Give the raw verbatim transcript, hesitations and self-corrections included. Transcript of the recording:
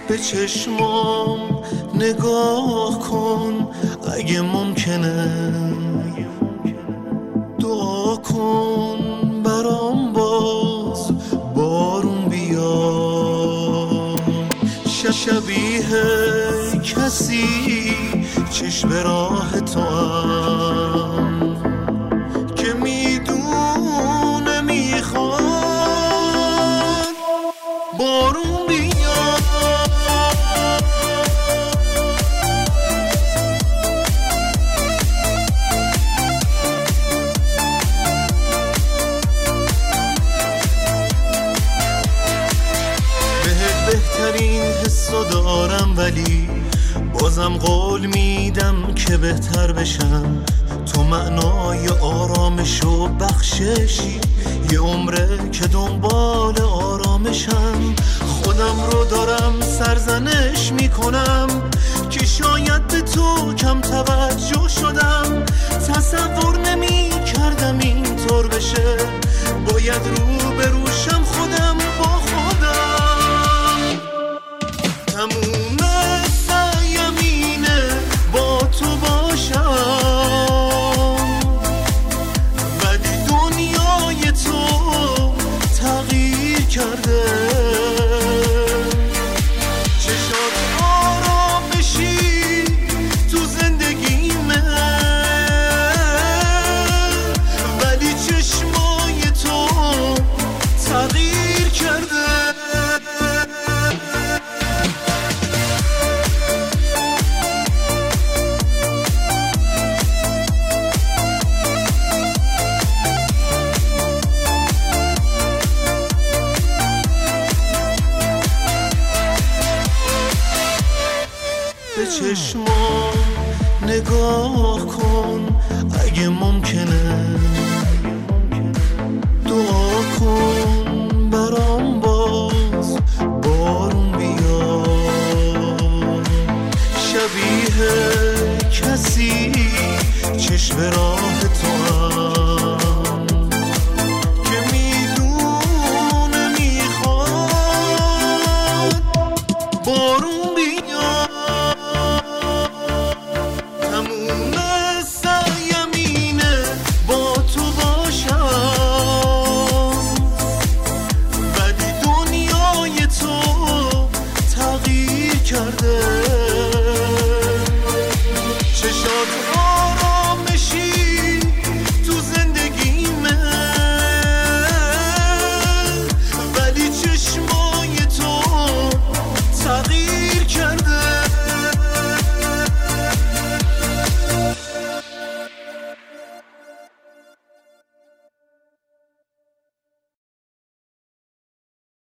به چشمام نگاه کن اگه ممکنه، دعا کن برام باز بارون بیاد. شبیه کسی چشم راه تو هم که میدونه میخواد بارون بیاد. بهترین حسو دارم ولی بازم قول میدم که بهتر بشم. تو معنای آرامش و بخششی، یه عمره که دنبال آرامشم. خودم رو دارم سرزنش میکنم که شاید به تو کم توجه شدم. تصور نمی کردم اینطور بشه، باید رو به روشم خودم با خودم. تموم سعیم اینه با تو باشم، ولی دنیای تو تغییر کرده. چشات آرامشی تو زندگیمه، ولی چشمای تو تغییر کرده. به چشمام نگاه کن اگه ممکنه، دعا کن برام باز بارون بیاد. شبیه کسی چشم راه تو هم